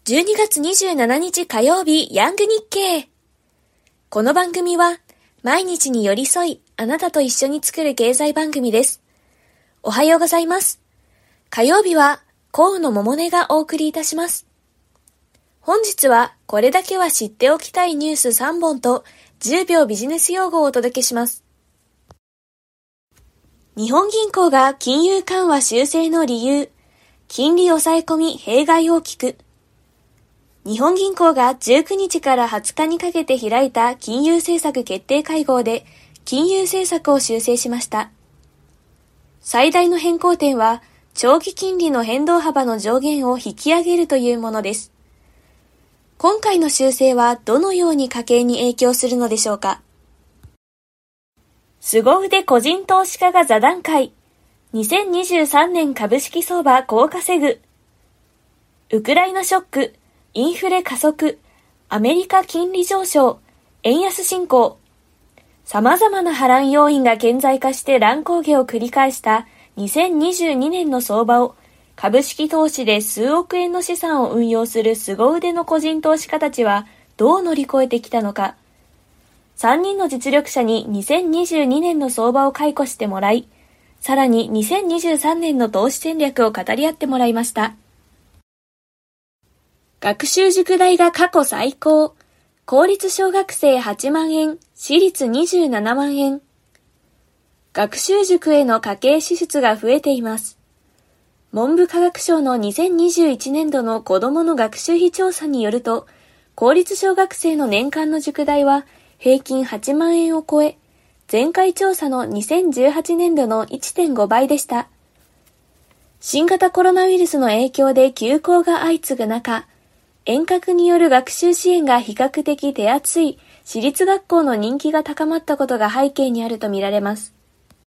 12月27日火曜日ヤング日経。この番組は毎日に寄り添いあなたと一緒に作る経済番組です。おはようございます。火曜日は河野桃音がお送りいたします。本日はこれだけは知っておきたいニュース3本と10秒ビジネス用語をお届けします。日本銀行が金融緩和修正の理由、金利抑え込み弊害大きく。日本銀行が19日から20日にかけて開いた金融政策決定会合で金融政策を修正しました。最大の変更点は長期金利の変動幅の上限を引き上げるというものです。今回の修正はどのように家計に影響するのでしょうか。凄腕個人投資家が座談会。2023年株式相場高稼ぐ。ウクライナショック。インフレ加速、アメリカ金利上昇、円安進行。様々な波乱要因が顕在化して乱高下を繰り返した2022年の相場を株式投資で数億円の資産を運用する凄腕の個人投資家たちはどう乗り越えてきたのか。3人の実力者に2022年の相場を解雇してもらい、さらに2023年の投資戦略を語り合ってもらいました。学習塾代が過去最高。公立小学生8万円、私立27万円。学習塾への家計支出が増えています。文部科学省の2021年度の子どもの学習費調査によると、公立小学生の年間の塾代は平均8万円を超え、前回調査の2018年度の 1.5 倍でした。新型コロナウイルスの影響で休校が相次ぐ中、遠隔による学習支援が比較的手厚い私立学校の人気が高まったことが背景にあるとみられます。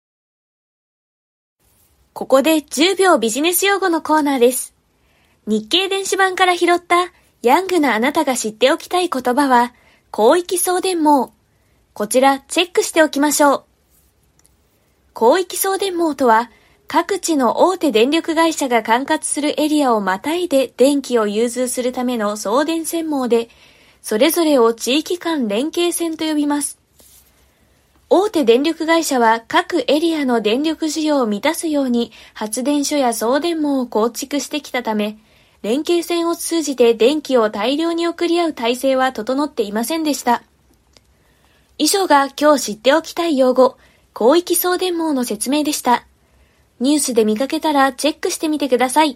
ここで10秒ビジネス用語のコーナーです。日経電子版から拾ったヤングなあなたが知っておきたい言葉は広域送電網。こちらチェックしておきましょう。広域送電網とは各地の大手電力会社が管轄するエリアをまたいで電気を融通するための送電線網で、それぞれを地域間連携線と呼びます。大手電力会社は各エリアの電力需要を満たすように発電所や送電網を構築してきたため、連携線を通じて電気を大量に送り合う体制は整っていませんでした。以上が今日知っておきたい用語、広域送電網の説明でした。ニュースで見かけたらチェックしてみてください。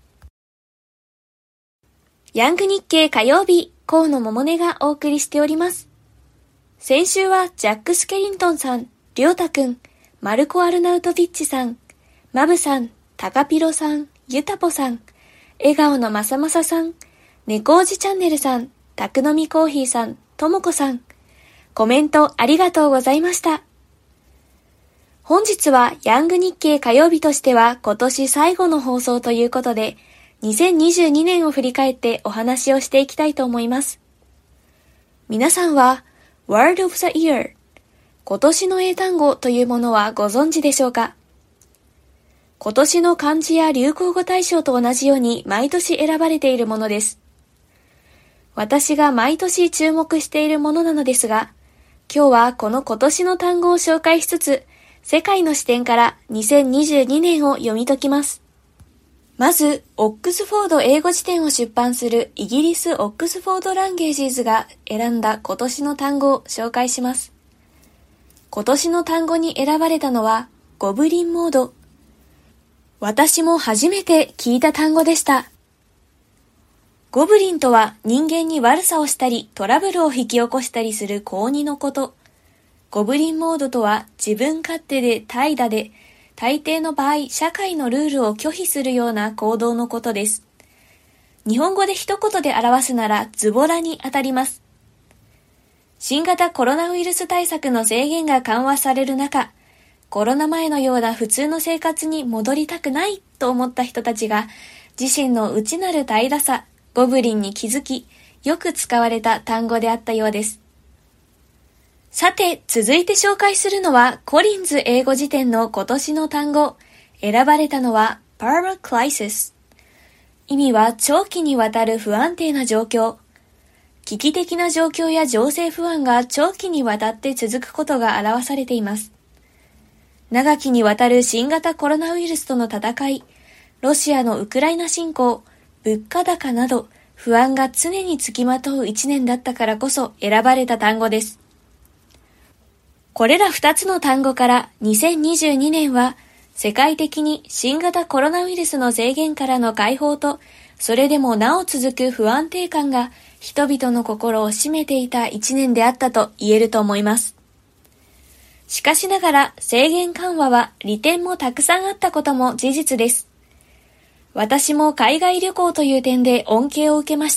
ヤング日経火曜日、河野桃音がお送りしております。先週はジャック・スケリントンさん、りょうたくん、マルコ・アルナウトビッチさん、マブさん、タカピロさん、ユタポさん、笑顔のまさまささん、猫おじチャンネルさん、タクノミコーヒーさん、ともこさん、コメントありがとうございました。本日はヤング日経火曜日としては今年最後の放送ということで、2022年を振り返ってお話をしていきたいと思います。皆さんは Word of the Year、今年の英単語というものはご存知でしょうか？今年の漢字や流行語大賞と同じように毎年選ばれているものです。私が毎年注目しているものなのですが、今日はこの今年の単語を紹介しつつ、世界の視点から2022年を読み解きます。まず、オックスフォード英語辞典を出版するイギリスオックスフォードランゲージーズが選んだ今年の単語を紹介します。今年の単語に選ばれたのは、ゴブリンモード。私も初めて聞いた単語でした。ゴブリンとは人間に悪さをしたりトラブルを引き起こしたりする高2のこと。ゴブリンモードとは自分勝手で怠惰で、大抵の場合社会のルールを拒否するような行動のことです。日本語で一言で表すならズボラにあたります。新型コロナウイルス対策の制限が緩和される中、コロナ前のような普通の生活に戻りたくないと思った人たちが自身の内なる怠惰さ、ゴブリンに気づき、よく使われた単語であったようです。さて、続いて紹介するのはコリンズ英語辞典の今年の単語。選ばれたのは Permacrisis。 意味は長期にわたる不安定な状況。危機的な状況や情勢不安が長期にわたって続くことが表されています。長きにわたる新型コロナウイルスとの戦い、ロシアのウクライナ侵攻、物価高など不安が常につきまとう一年だったからこそ選ばれた単語です。これら2つの単語から2022年は世界的に新型コロナウイルスの制限からの解放と、それでもなお続く不安定感が人々の心を占めていた一年であったと言えると思います。しかしながら制限緩和は利点もたくさんあったことも事実です。私も海外旅行という点で恩恵を受けました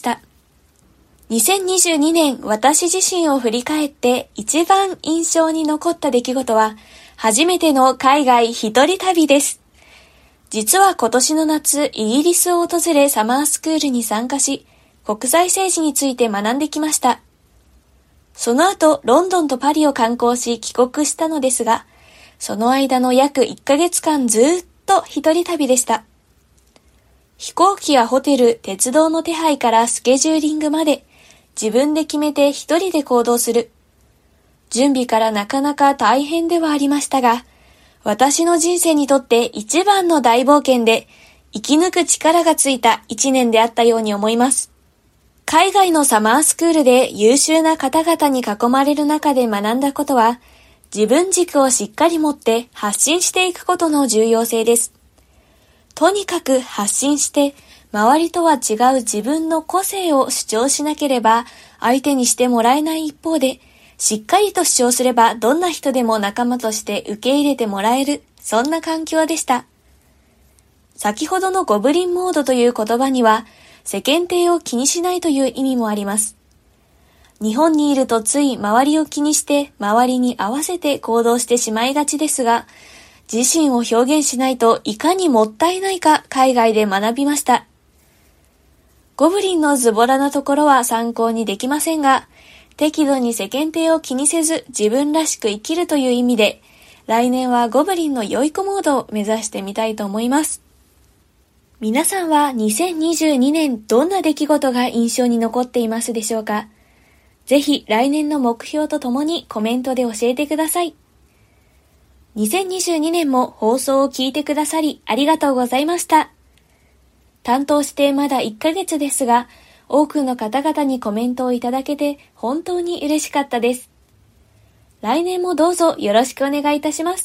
。2022年私自身を振り返って一番印象に残った出来事は初めての海外一人旅です。実は今年の夏イギリスを訪れサマースクールに参加し国際政治について学んできました。その後ロンドンとパリを観光し帰国したのですが、その間の約1ヶ月間ずっと一人旅でした。飛行機やホテル、鉄道の手配からスケジューリングまで自分で決めて一人で行動する。準備からなかなか大変ではありましたが、私の人生にとって一番の大冒険で生き抜く力がついた一年であったように思います。海外のサマースクールで優秀な方々に囲まれる中で学んだことは、自分軸をしっかり持って発信していくことの重要性です。とにかく発信して、周りとは違う自分の個性を主張しなければ相手にしてもらえない一方で、しっかりと主張すればどんな人でも仲間として受け入れてもらえる、そんな環境でした。先ほどのゴブリンモードという言葉には、世間体を気にしないという意味もあります。日本にいるとつい周りを気にして周りに合わせて行動してしまいがちですが、自身を表現しないといかにもったいないか海外で学びました。ゴブリンのズボラなところは参考にできませんが、適度に世間体を気にせず自分らしく生きるという意味で、来年はゴブリンの良い子モードを目指してみたいと思います。皆さんは2022年どんな出来事が印象に残っていますでしょうか？ぜひ来年の目標とともにコメントで教えてください。2022年も放送を聞いてくださりありがとうございました。担当してまだ1ヶ月ですが、多くの方々にコメントをいただけて本当に嬉しかったです。来年もどうぞよろしくお願いいたします。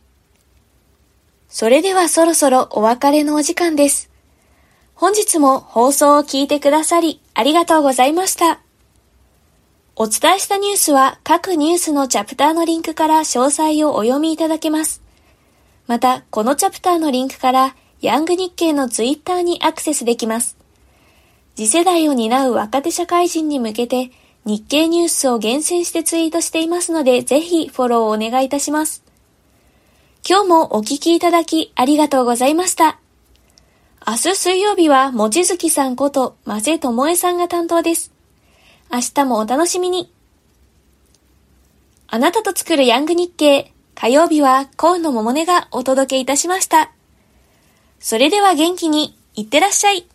それではそろそろお別れのお時間です。本日も放送を聞いてくださりありがとうございました。お伝えしたニュースは各ニュースのチャプターのリンクから詳細をお読みいただけます。また、このチャプターのリンクからヤング日経のツイッターにアクセスできます。次世代を担う若手社会人に向けて日経ニュースを厳選してツイートしていますので、ぜひフォローをお願いいたします。今日もお聞きいただきありがとうございました。明日水曜日はもちづきさんことませともえさんが担当です。明日もお楽しみに。あなたと作るヤング日経、火曜日は河野桃音がお届けいたしました。それでは元気にいってらっしゃい。